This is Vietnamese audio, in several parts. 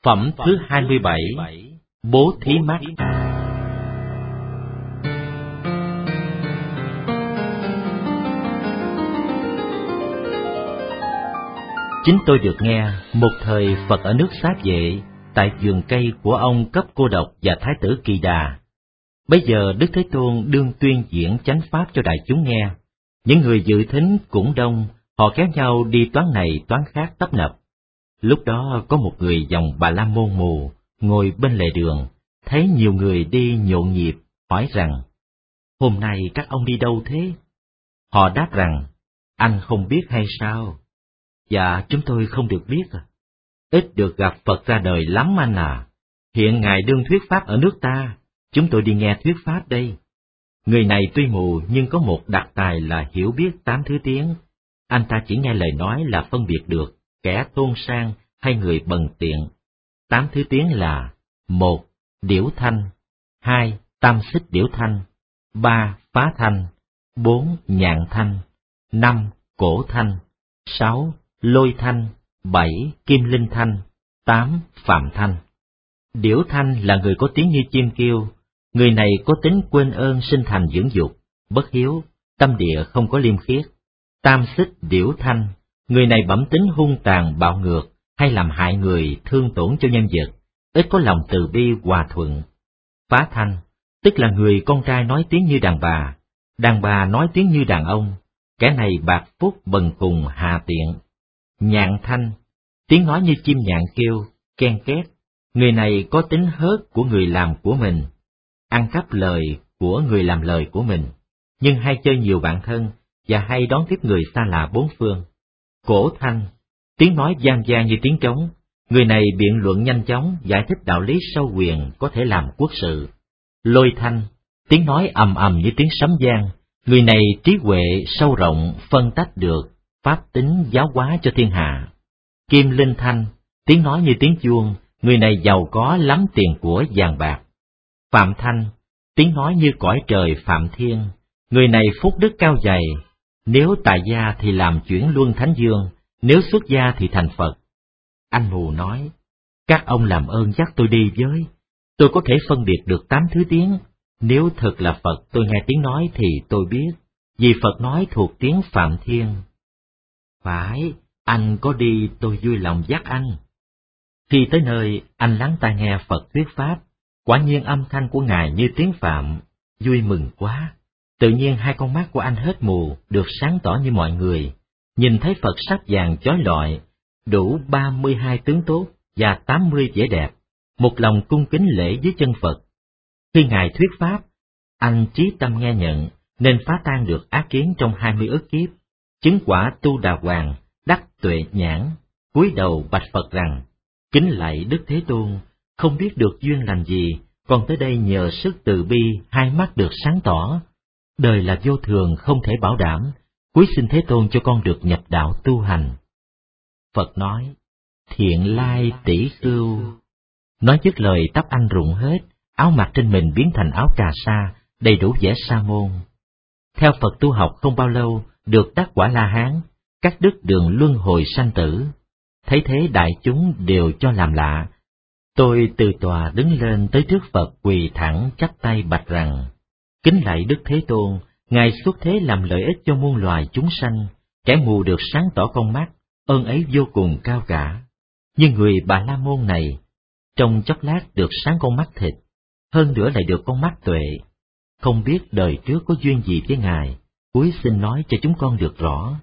Phẩm thứ 27. Bố thí mắt. Chính tôi được nghe một thời Phật ở nước Xá Vệ, tại vườn cây của ông Cấp Cô Độc và Thái tử Kỳ Đà. Bây giờ Đức Thế Tôn đương tuyên diễn chánh pháp cho đại chúng nghe. Những người dự thính cũng đông, họ kéo nhau đi toán này toán khác tấp nập. Lúc đó có một người dòng Bà La Môn mù ngồi bên lề đường, thấy nhiều người đi nhộn nhịp, hỏi rằng: "Hôm nay các ông đi đâu thế?" Họ đáp rằng: "Anh không biết hay sao?" "Dạ, chúng tôi không được biết à. Ít được gặp Phật ra đời lắm anh à. Hiện Ngài đương thuyết pháp ở nước ta, chúng tôi đi nghe thuyết pháp đây." Người này tuy mù nhưng có một đặc tài là hiểu biết 8 thứ tiếng. Anh ta chỉ nghe lời nói là phân biệt được kẻ tôn sang hay người bần tiện. 8 thứ tiếng là: 1. Điểu thanh, 2. Tam xích điểu thanh, 3. Phá thanh, 4. Nhạn thanh, 5. Cổ thanh, 6. Lôi thanh, 7. Kim linh thanh, 8. Phạm thanh. Điểu thanh là người có tiếng như chim kêu. Người này có tính quên ơn sinh thành dưỡng dục, bất hiếu, tâm địa không có liêm khiết. Tam xích điểu thanh, người này bẩm tính hung tàn bạo ngược, hay làm hại người, thương tổn cho nhân vật, ít có lòng từ bi hòa thuận. Phá thanh, tức là người con trai nói tiếng như đàn bà nói tiếng như đàn ông, kẻ này bạc phúc bần cùng hà tiện. Nhạn thanh, tiếng nói như chim nhạn kêu, ken két, người này có tính hớt của người làm của mình, ăn cắp lời của người làm lời của mình, nhưng hay chơi nhiều bạn thân và hay đón tiếp người xa lạ bốn phương. Cổ thanh, tiếng nói vang vang như tiếng trống, người này biện luận nhanh chóng, giải thích đạo lý sâu quyền có thể làm quốc sự. Lôi thanh, tiếng nói ầm ầm như tiếng sấm vang, người này trí huệ sâu rộng, phân tách được pháp tính giáo hóa cho thiên hạ. Kim linh thanh, tiếng nói như tiếng chuông, người này giàu có lắm tiền của vàng bạc. Phạm thanh, tiếng nói như cõi trời phạm thiên, người này phúc đức cao dày, nếu tại gia thì làm chuyển luân thánh dương, nếu xuất gia thì thành Phật. Anh mù nói: "Các ông làm ơn dắt tôi đi với, tôi có thể phân biệt được 8 thứ tiếng. Nếu thật là Phật tôi nghe tiếng nói thì tôi biết, vì Phật nói thuộc tiếng Phạm Thiên." "Phải, anh có đi tôi vui lòng dắt anh." Khi tới nơi, anh lắng tai nghe Phật thuyết pháp, quả nhiên âm thanh của Ngài như tiếng Phạm, vui mừng quá. Tự nhiên hai con mắt của anh hết mù, được sáng tỏ như mọi người, nhìn thấy Phật sắc vàng chói lọi, đủ 32 tướng tốt và 80 vẻ đẹp, một lòng cung kính lễ dưới chân Phật. Khi Ngài thuyết pháp, anh chí tâm nghe nhận, nên phá tan được ác kiến trong 20 ức kiếp, chứng quả Tu Đà Hoàng, đắc tuệ nhãn, cúi đầu bạch Phật rằng: "Kính lạy Đức Thế Tôn, không biết được duyên lành gì, còn tới đây nhờ sức từ bi, hai mắt được sáng tỏ. Đời là vô thường không thể bảo đảm, cúi xin Thế Tôn cho con được nhập đạo tu hành." Phật nói: "Thiện lai tỷ khưu." Nói dứt lời tóc anh rụng hết, áo mặc trên mình biến thành áo cà sa, đầy đủ vẻ sa môn. Theo Phật tu học không bao lâu, được đắc quả La Hán, cắt đứt đường luân hồi sanh tử. Thấy thế đại chúng đều cho làm lạ. Tôi từ tòa đứng lên tới trước Phật quỳ thẳng chắp tay bạch rằng: "Kính lạy Đức Thế Tôn, Ngài xuất thế làm lợi ích cho muôn loài chúng sanh, kẻ mù được sáng tỏ con mắt, ơn ấy vô cùng cao cả. Nhưng người Bà La Môn này, trong chốc lát được sáng con mắt thịt, hơn nữa lại được con mắt tuệ. Không biết đời trước có duyên gì với Ngài, cúi xin nói cho chúng con được rõ.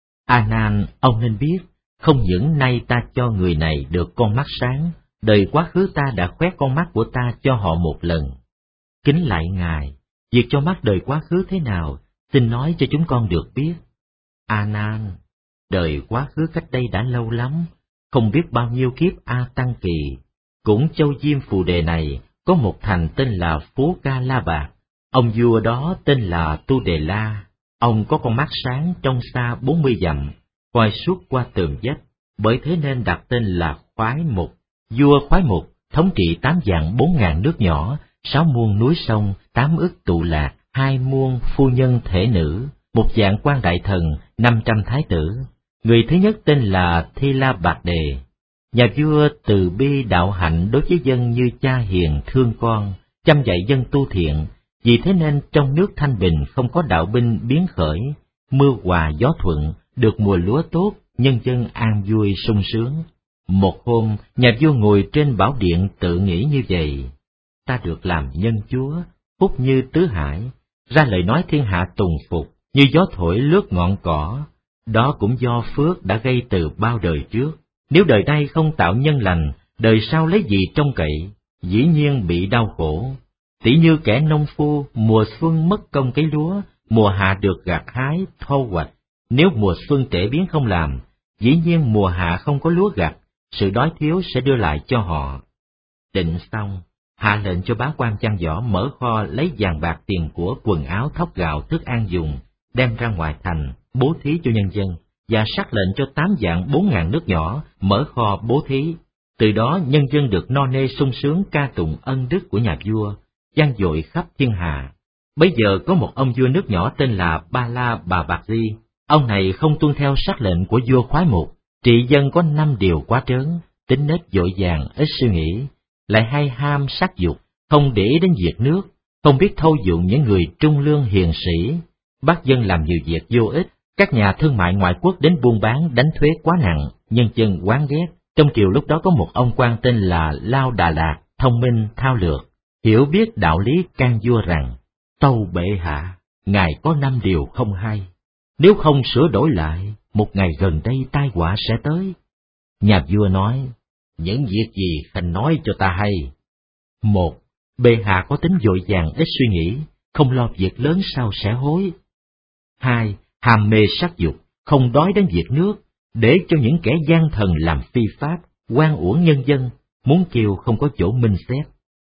A Nan, ông nên biết, không những nay ta cho người này được con mắt sáng, đời quá khứ ta đã khoét con mắt của ta cho họ một lần. Kính lạy Ngài, việc cho mắt đời quá khứ thế nào, xin nói cho chúng con được biết." A Nan, đời quá khứ cách đây đã lâu lắm, không biết bao nhiêu kiếp A Tăng Kỳ, cũng châu Diêm Phù Đề này có một thành tên là Phú Ca La Bạc, ông vua đó tên là Tu Đề La. Ông có con mắt sáng trong xa 40 dặm, coi suốt qua tường vách, bởi thế nên đặt tên là Khoái Mục. Vua Khoái Mục thống trị 8 vạn 4.000 nước nhỏ, 6 muôn núi sông, 8 ức tụ lạc, 2 muôn phu nhân thể nữ, 1 vạn quan đại thần, 500 thái tử. Người thứ nhất tên là Thi La Bạt Đề. Nhà vua từ bi đạo hạnh đối với dân như cha hiền thương con, chăm dạy dân tu thiện, vì thế nên trong nước thanh bình không có đạo binh biến khởi, mưa hòa gió thuận, được mùa lúa tốt, nhân dân an vui sung sướng. Một hôm, nhà vua ngồi trên bảo điện tự nghĩ như vậy: ta được làm nhân chúa, phúc như tứ hải, ra lời nói thiên hạ tùng phục, như gió thổi lướt ngọn cỏ. Đó cũng do phước đã gây từ bao đời trước. Nếu đời nay không tạo nhân lành, đời sau lấy gì trông cậy, dĩ nhiên bị đau khổ. Tỉ như kẻ nông phu, mùa xuân mất công cấy lúa, mùa hạ được gặt hái, thu hoạch. Nếu mùa xuân trễ biến không làm, dĩ nhiên mùa hạ không có lúa gặt, sự đói thiếu sẽ đưa lại cho họ. Định xong, hạ lệnh cho bá quan chăn giỏ mở kho lấy vàng bạc tiền của quần áo thóc gạo thức ăn dùng, đem ra ngoài thành, bố thí cho nhân dân, và sắc lệnh cho 8 vạn 4.000 nước nhỏ mở kho bố thí. Từ đó nhân dân được no nê sung sướng ca tụng ân đức của nhà vua, vang dội khắp thiên hạ. Bấy giờ có một ông vua nước nhỏ tên là Ba La Bà Bạc Di. Ông này không tuân theo sắc lệnh của vua Khoái Mục, trị dân có 5 điều quá trớn, tính nết vội vàng, ít suy nghĩ, lại hay ham sắc dục, không để ý đến việc nước, không biết thâu dụng những người trung lương hiền sĩ, bắt dân làm nhiều việc vô ích. Các nhà thương mại ngoại quốc đến buôn bán đánh thuế quá nặng, nhân dân oán ghét. Trong triều lúc đó có một ông quan tên là Lao Đà Lạt, thông minh thao lược, hiểu biết đạo lý, can vua rằng: tâu bệ hạ, ngài có 5 điều không hay, nếu không sửa đổi lại, một ngày gần đây tai họa sẽ tới. Nhà vua nói: những việc gì khanh nói cho ta hay. 1. Bệ hạ có tính vội vàng ít suy nghĩ, không lo việc lớn sao sẽ hối. 2. Ham mê sắc dục, không đói đến việc nước, để cho những kẻ gian thần làm phi pháp, oan uổng nhân dân, muốn kêu không có chỗ minh xét.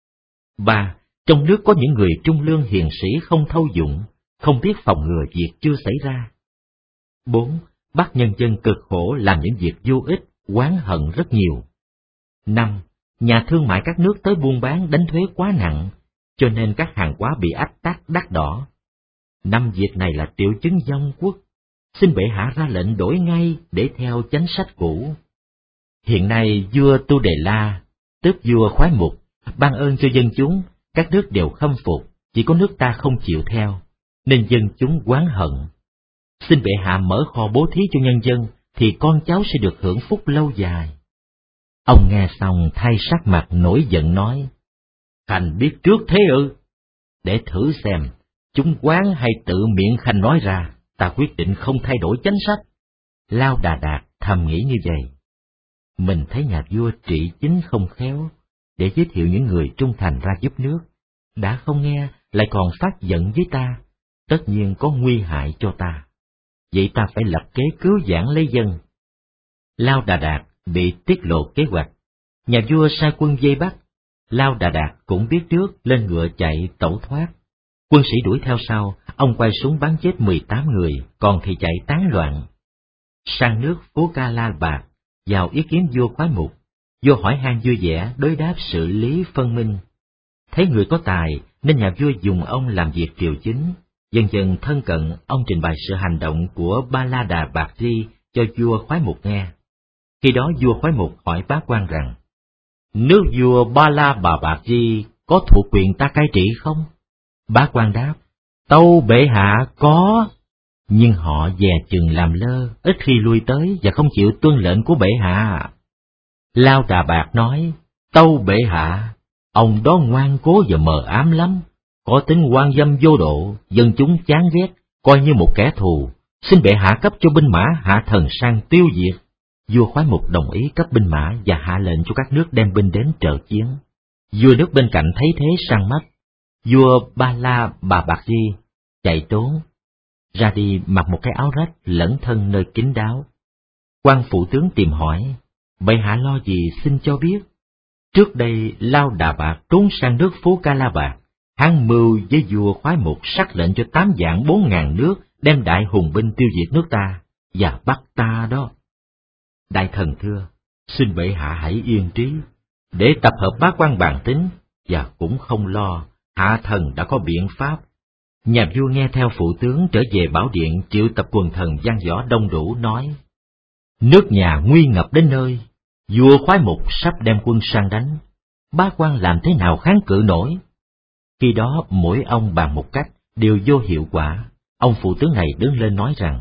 3. Trong nước có những người trung lương hiền sĩ không thâu dụng, không biết phòng ngừa việc chưa xảy ra. 4. Bắt nhân dân cực khổ làm những việc vô ích, oán hận rất nhiều. 5. Nhà thương mại các nước tới buôn bán đánh thuế quá nặng, cho nên các hàng hóa bị ách tắc đắt đỏ. 5 việc này là triệu chứng vong quốc, xin bệ hạ ra lệnh đổi ngay để theo chánh sách cũ. Hiện nay vua Tu Đề La, tức vua Khoái Mục, ban ơn cho dân chúng, các nước đều khâm phục, chỉ có nước ta không chịu theo, nên dân chúng oán hận. Xin bệ hạ mở kho bố thí cho nhân dân, thì con cháu sẽ được hưởng phúc lâu dài. Ông nghe xong thay sắc mặt nổi giận nói: khanh biết trước thế ư? Để thử xem, chúng oán hay tự miệng khanh nói ra, ta quyết định không thay đổi chánh sách. Lao Đà Đạt thầm nghĩ như vậy. Mình thấy nhà vua trị chính không khéo, để giới thiệu những người trung thành ra giúp nước, đã không nghe lại còn phát giận với ta, tất nhiên có nguy hại cho ta. Vậy ta phải lập kế cứu vãn lấy dân. Lao Đà Đạt bị tiết lộ kế hoạch, nhà vua sai quân vây bắt. Lao Đà Đạt cũng biết trước, lên ngựa chạy tẩu thoát. Quân sĩ đuổi theo sau, ông quay súng bắn chết 18 người, còn thì chạy tán loạn. Sang nước Phú Ca La Bạc, vào ý kiến vua Khoái Mục. Vua hỏi han vui vẻ, đối đáp xử lý phân minh. Thấy người có tài, nên nhà vua dùng ông làm việc triều chính. Dần dần thân cận, ông trình bày sự hành động của Ba La Đà Bạc Di cho vua Khoái Mục nghe. Khi đó vua Khoái Mục hỏi bá quan rằng: nước vua Ba La Bà Bạc Di có thuộc quyền ta cai trị không? Bá quan đáp: tâu bệ hạ có. Nhưng họ dè chừng làm lơ, ít khi lui tới và không chịu tuân lệnh của bệ hạ. Lao Đà Bạc nói: tâu bệ hạ, ông đó ngoan cố và mờ ám lắm, có tính oan dâm vô độ, dân chúng chán ghét, coi như một kẻ thù. Xin bệ hạ cấp cho binh mã hạ thần sang tiêu diệt. Vua Khoái Mục đồng ý cấp binh mã và hạ lệnh cho các nước đem binh đến trợ chiến. Vua nước bên cạnh thấy thế săn mắt. Vua Ba La Bà Bạc Di chạy trốn, ra đi mặc một cái áo rách lẫn thân nơi kín đáo. Quan phụ tướng tìm hỏi: bệ hạ lo gì xin cho biết. Trước đây Lao Đà Bạc trốn sang nước Phú Ca La Bạc, hắn mưu với vua Khoái Mục sắc lệnh cho 8 vạn 4.000 nước đem đại hùng binh tiêu diệt nước ta và bắt ta đó. Đại thần thưa, xin bệ hạ hãy yên trí, để tập hợp bá quan bàn tính, và cũng không lo, hạ thần đã có biện pháp. Nhà vua nghe theo phụ tướng trở về bảo điện, triệu tập quần thần văn võ đông đủ nói: nước nhà nguy ngập đến nơi, Vua Khoái Mục sắp đem quân sang đánh, bá quan làm thế nào kháng cự nổi? Khi đó mỗi ông bàn một cách, đều vô hiệu quả. Ông phụ tướng này đứng lên nói rằng,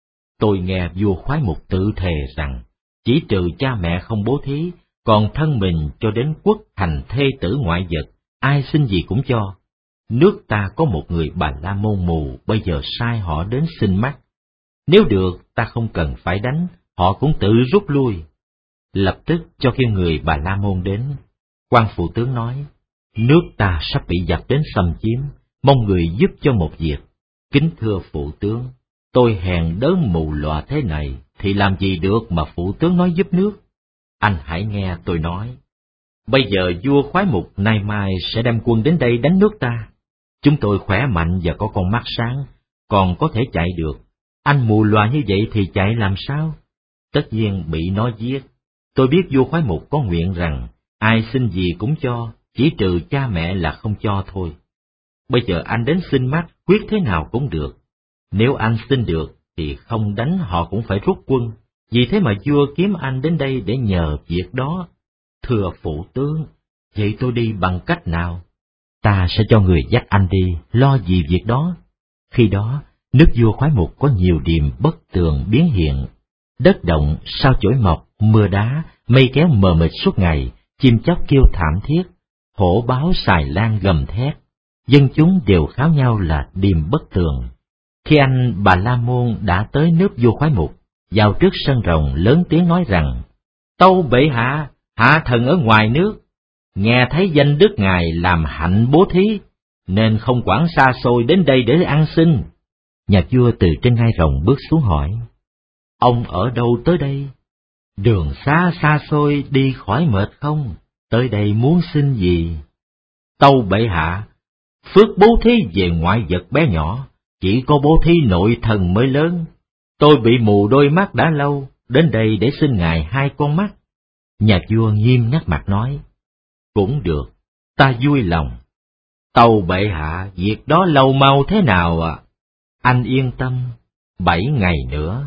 tôi nghe vua Khoái Mục tự thề rằng, chỉ trừ cha mẹ không bố thí, còn thân mình cho đến quốc thành thê tử ngoại vật, ai xin gì cũng cho. Nước ta có một người Bà La Môn mù, bây giờ sai họ đến xin mắt. Nếu được, ta không cần phải đánh, họ cũng tự rút lui. Lập tức cho kêu người Bà La Môn đến. Quan phụ tướng nói, nước ta sắp bị giặc đến xâm chiếm, mong người giúp cho một việc. Kính thưa phụ tướng, tôi hèn đớn mù lòa thế này, thì làm gì được mà phụ tướng nói giúp nước. Anh hãy nghe tôi nói. Bây giờ vua Khoái Mục nay mai sẽ đem quân đến đây đánh nước ta. Chúng tôi khỏe mạnh và có con mắt sáng, còn có thể chạy được. Anh mù lòa như vậy thì chạy làm sao? Tất nhiên bị nó giết. Tôi biết vua Khoái Mục có nguyện rằng, ai xin gì cũng cho, chỉ trừ cha mẹ là không cho thôi. Bây giờ anh đến xin mắt, quyết thế nào cũng được. Nếu anh xin được, thì không đánh họ cũng phải rút quân. Vì thế mà vua kiếm anh đến đây để nhờ việc đó. Thưa phụ tướng, vậy tôi đi bằng cách nào? Ta sẽ cho người dắt anh đi, lo gì việc đó. Khi đó, nước vua Khoái Mục có nhiều điềm bất tường biến hiện. Đất động, sao chổi mọc, mưa đá, mây kéo mờ mịt suốt ngày, chim chóc kêu thảm thiết, hổ báo xài lan gầm thét. Dân chúng đều kháo nhau là điềm bất tường. Khi anh Bà La Môn đã tới nước vua Khoái Mục, vào trước sân rồng lớn tiếng nói rằng, tâu bệ hạ, hạ thần ở ngoài nước, nghe thấy danh đức ngài làm hạnh bố thí, nên không quản xa xôi đến đây để ăn xin. Nhà vua từ trên ngai rồng bước xuống hỏi, ông ở đâu tới đây? Đường xa xa xôi đi khỏi mệt không? Tới đây muốn xin gì? Tâu bệ hạ, phước bố thí về ngoại vật bé nhỏ, chỉ có bố thí nội thần mới lớn. Tôi bị mù đôi mắt đã lâu, đến đây để xin ngài 2 con mắt. Nhà vua nghiêm ngắt mặt nói, cũng được, ta vui lòng. Tâu bệ hạ, việc đó lâu mau thế nào ạ? Anh yên tâm, 7 ngày nữa.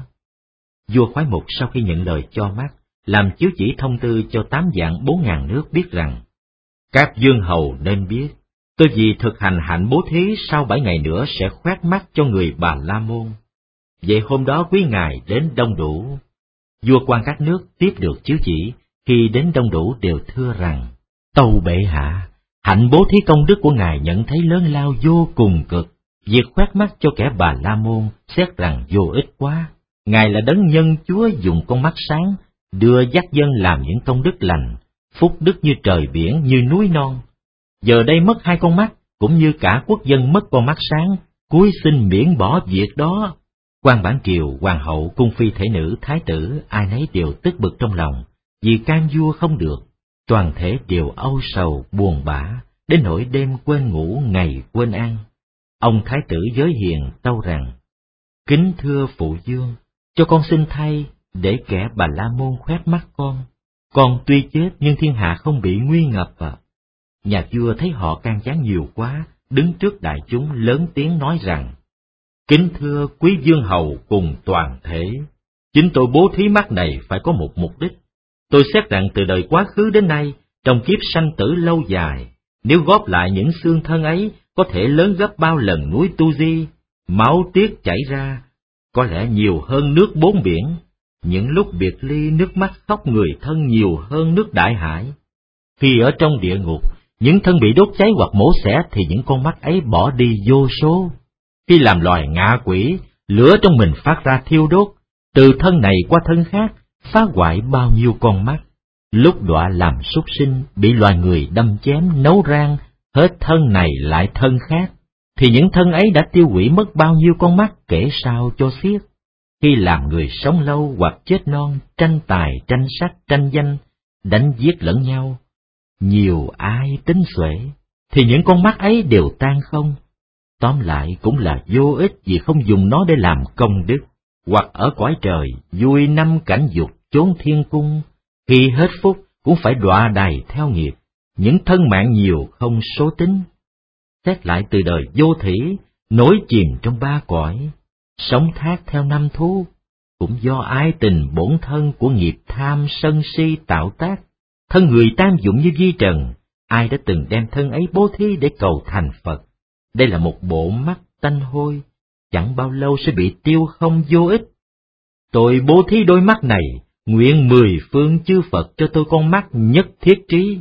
Vua Khoái Mục sau khi nhận lời cho mắt, làm chiếu chỉ thông tư cho 8 vạn 4.000 nước biết rằng, các vương hầu nên biết, tôi vì thực hành hạnh bố thí sau 7 ngày nữa sẽ khoét mắt cho người Bà La Môn. Vậy hôm đó quý ngài đến đông đủ. Vua quan các nước tiếp được chiếu chỉ, khi đến đông đủ đều thưa rằng, tâu bệ hạ, hạnh bố thí công đức của ngài nhận thấy lớn lao vô cùng cực. Việc khoét mắt cho kẻ Bà La Môn xét rằng vô ích quá. Ngài là đấng nhân Chúa dùng con mắt sáng, đưa dắt dân làm những công đức lành, phúc đức như trời biển, như núi non. Giờ đây mất 2 con mắt, cũng như cả quốc dân mất con mắt sáng, cúi xin miễn bỏ việc đó. Quan bản triều, hoàng hậu, cung phi thể nữ, thái tử, ai nấy đều tức bực trong lòng, vì can vua không được. Toàn thể đều âu sầu, buồn bã, đến nỗi đêm quên ngủ, ngày quên ăn. Ông thái tử giới hiền tâu rằng, kính thưa phụ vương, cho con xin thay, để kẻ Bà La Môn khoét mắt con. Con tuy chết nhưng thiên hạ không bị nguy ngập à. Nhà vua thấy họ can gián nhiều quá, đứng trước đại chúng lớn tiếng nói rằng, kính thưa quý vương hầu cùng toàn thể, chính tôi bố thí mắt này phải có một mục đích. Tôi xét rằng từ đời quá khứ đến nay, trong kiếp sanh tử lâu dài, nếu góp lại những xương thân ấy, có thể lớn gấp bao lần núi Tu Di, máu tiết chảy ra, có lẽ nhiều hơn nước 4 biển. Những lúc biệt ly, nước mắt khóc người thân nhiều hơn nước đại hải. Khi ở trong địa ngục, những thân bị đốt cháy hoặc mổ xẻ thì những con mắt ấy bỏ đi vô số. Khi làm loài ngạ quỷ, lửa trong mình phát ra thiêu đốt, từ thân này qua thân khác, phá hoại bao nhiêu con mắt. Lúc đọa làm súc sinh, bị loài người đâm chém, nấu rang, hết thân này lại thân khác, thì những thân ấy đã tiêu hủy mất bao nhiêu con mắt kể sao cho xiết. Khi làm người sống lâu hoặc chết non, tranh tài, tranh sắc, tranh danh, đánh giết lẫn nhau, nhiều ai tính xuể, thì những con mắt ấy đều tan không. Tóm lại cũng là vô ích vì không dùng nó để làm công đức, hoặc ở cõi trời, vui năm cảnh dục, chốn thiên cung, khi hết phúc cũng phải đọa đày theo nghiệp, những thân mạng nhiều không số tính. Xét lại từ đời vô thủy, nổi chìm trong 3 cõi, sống thác theo 5 thú, cũng do ái tình bổn thân của nghiệp tham sân si tạo tác. Thân người tam dụng như vi trần, ai đã từng đem thân ấy bố thí để cầu thành Phật? Đây là một bộ mắt tanh hôi, chẳng bao lâu sẽ bị tiêu không vô ích. Tôi bố thí đôi mắt này, nguyện 10 phương chư Phật cho tôi con mắt nhất thiết trí.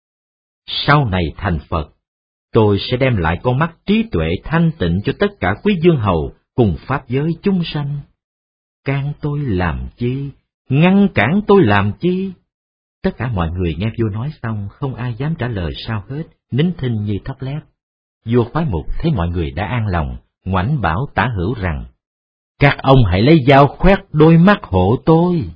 Sau này thành Phật, tôi sẽ đem lại con mắt trí tuệ thanh tịnh cho tất cả quý dương hầu cùng pháp giới chúng sanh. Can tôi làm chi? Ngăn cản tôi làm chi? Tất cả mọi người nghe vua nói xong, không ai dám trả lời sao hết, nín thinh như thóc lép. Vua khoái mục thấy mọi người đã an lòng, ngoảnh bảo tả hữu rằng: các ông hãy lấy dao khoét đôi mắt hộ tôi.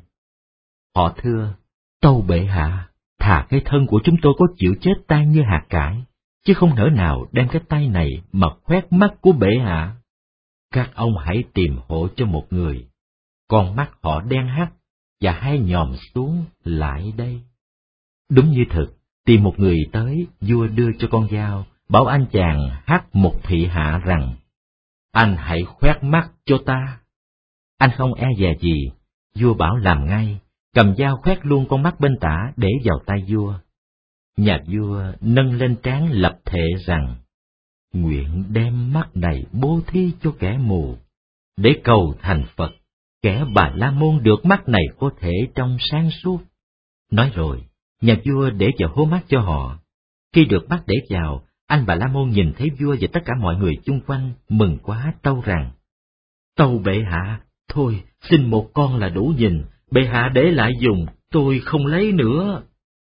Họ thưa: tâu bệ hạ, thà cái thân của chúng tôi có chịu chết tan như hạt cải, chứ không nỡ nào đem cái tay này mà khoét mắt của bệ hạ. Các ông hãy tìm hộ cho một người, con mắt họ đen hắt và hai nhòm xuống lại đây. Đúng như thực, tìm một người tới, vua đưa cho con dao, bảo anh chàng hắc một thị hạ rằng: anh hãy khoét mắt cho ta. Anh không e dè gì, vua bảo làm ngay, cầm dao khoét luôn con mắt bên tả để vào tay vua. Nhà vua nâng lên trán lập thệ rằng: nguyện đem mắt này bố thí cho kẻ mù, để cầu thành Phật, kẻ Bà La Môn được mắt này có thể trong sáng suốt. Nói rồi, nhà vua để vào hố mắt cho họ. Khi được mắt để vào, anh Bà La Môn nhìn thấy vua và tất cả mọi người chung quanh, mừng quá tâu rằng: tâu bệ hạ, thôi xin một con là đủ nhìn, bệ hạ để lại dùng, tôi không lấy nữa.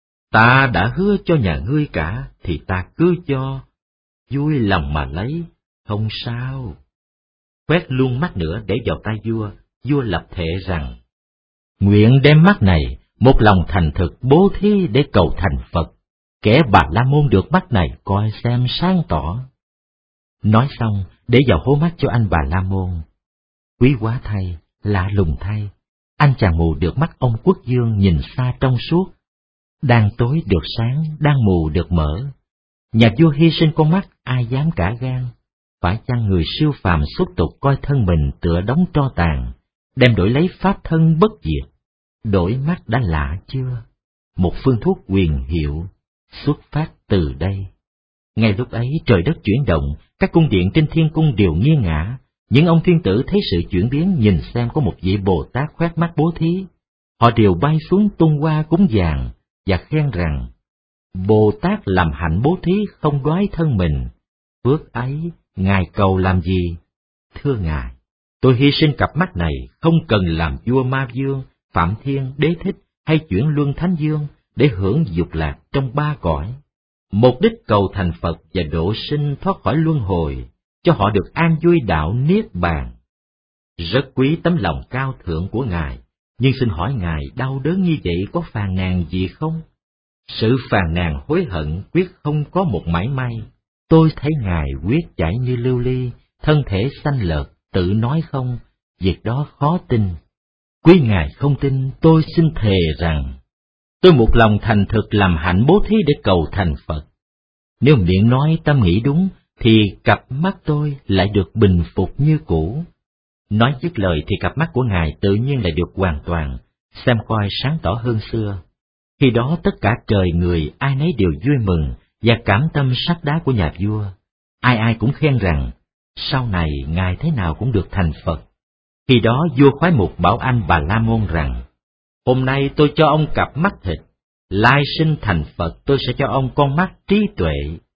Ta đã hứa cho nhà ngươi cả, thì ta cứ cho, vui lòng mà lấy, không sao. Quét luôn mắt nữa để vào tay vua, vua lập thệ rằng: nguyện đem mắt này, một lòng thành thực bố thí để cầu thành Phật, kẻ Bà La Môn được mắt này coi xem sáng tỏ. Nói xong, để vào hố mắt cho anh Bà La Môn. Quý quá thay, lạ lùng thay, anh chàng mù được mắt ông Quốc Dương nhìn xa trong suốt, đang tối được sáng, đang mù được mở. Nhà vua hy sinh con mắt, ai dám cả gan? Phải chăng người siêu phàm xuất tục coi thân mình tựa đống tro tàn, đem đổi lấy pháp thân bất diệt? Đổi mắt đã lạ chưa? Một phương thuốc huyền hiệu xuất phát từ đây. Ngay lúc ấy trời đất chuyển động, các cung điện trên thiên cung đều nghiêng ngả. Những ông thiên tử thấy sự chuyển biến, nhìn xem có một vị Bồ Tát khoét mắt bố thí. Họ đều bay xuống tung hoa cúng dường và khen rằng: Bồ Tát làm hạnh bố thí không đoái thân mình, phước ấy ngài cầu làm gì? Thưa ngài, tôi hy sinh cặp mắt này không cần làm vua Ma Vương, Phạm Thiên, Đế Thích hay chuyển luân Thánh Dương để hưởng dục lạc trong ba cõi. Mục đích cầu thành Phật và độ sinh thoát khỏi luân hồi, cho họ được an vui đạo niết bàn. Rất quý tấm lòng cao thượng của ngài, nhưng xin hỏi ngài đau đớn như vậy có phàn nàn gì không? Sự phàn nàn hối hận quyết không có một mảy may. Tôi thấy ngài quyết chảy như lưu ly, thân thể xanh lợt, tự nói không, việc đó khó tin. Quý ngài không tin, tôi xin thề rằng tôi một lòng thành thực làm hạnh bố thí để cầu thành Phật. Nếu miệng nói tâm nghĩ đúng, thì cặp mắt tôi lại được bình phục như cũ. Nói dứt lời thì cặp mắt của ngài tự nhiên lại được hoàn toàn, xem coi sáng tỏ hơn xưa. Khi đó tất cả trời người ai nấy đều vui mừng và cảm tâm sắt đá của nhà vua. Ai ai cũng khen rằng sau này ngài thế nào cũng được thành Phật. Khi đó vua khoái mục bảo anh Bà La Môn rằng: hôm nay tôi cho ông cặp mắt thịt, lai sinh thành Phật tôi sẽ cho ông con mắt trí tuệ.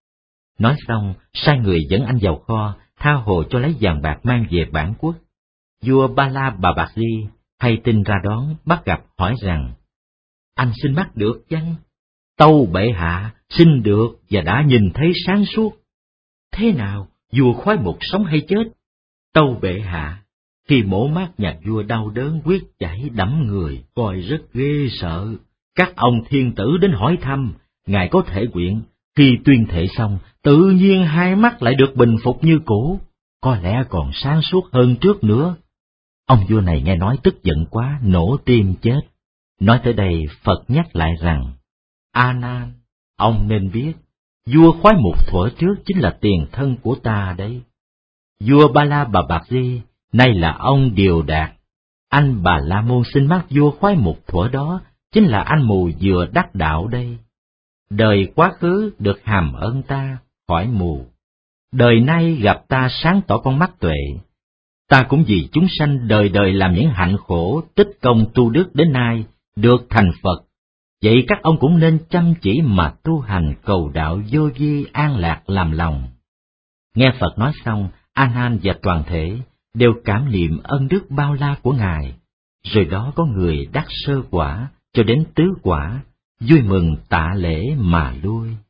Nói xong, sai người dẫn anh vào kho, tha hồ cho lấy vàng bạc mang về bản quốc. Vua Ba La Bà Bạc Di hay tin ra đón, bắt gặp hỏi rằng: anh xin mắt được chăng? Tâu bệ hạ, xin được và đã nhìn thấy sáng suốt. Thế nào, vua khoái mục sống hay chết? Tâu bệ hạ, khi mổ mắt nhà vua đau đớn quyết chảy đẫm người, coi rất ghê sợ. Các ông thiên tử đến hỏi thăm, ngài có thể nguyện, khi tuyên thệ xong, tự nhiên hai mắt lại được bình phục như cũ, có lẽ còn sáng suốt hơn trước nữa. Ông vua này nghe nói tức giận quá, nổ tim chết. Nói tới đây, Phật nhắc lại rằng: A Nan, ông nên biết, vua khoái mục thuở trước chính là tiền thân của ta đấy. Vua Ba La Bà Bạc Di, nay là ông Điều Đạt. Anh Bà La Môn xin mát vua khoái mục thuở đó chính là anh mù vừa đắc đạo đây. Đời quá khứ được hàm ơn ta, khỏi mù. Đời nay gặp ta sáng tỏ con mắt tuệ. Ta cũng vì chúng sanh đời đời làm những hạnh khổ, tích công tu đức đến nay, được thành Phật. Vậy các ông cũng nên chăm chỉ mà tu hành cầu đạo vô vi an lạc làm lòng. Nghe Phật nói xong, A Nan và toàn thể đều cảm niệm ân đức bao la của Ngài. Rồi đó có người đắc sơ quả cho đến tứ quả, vui mừng tạ lễ mà lui.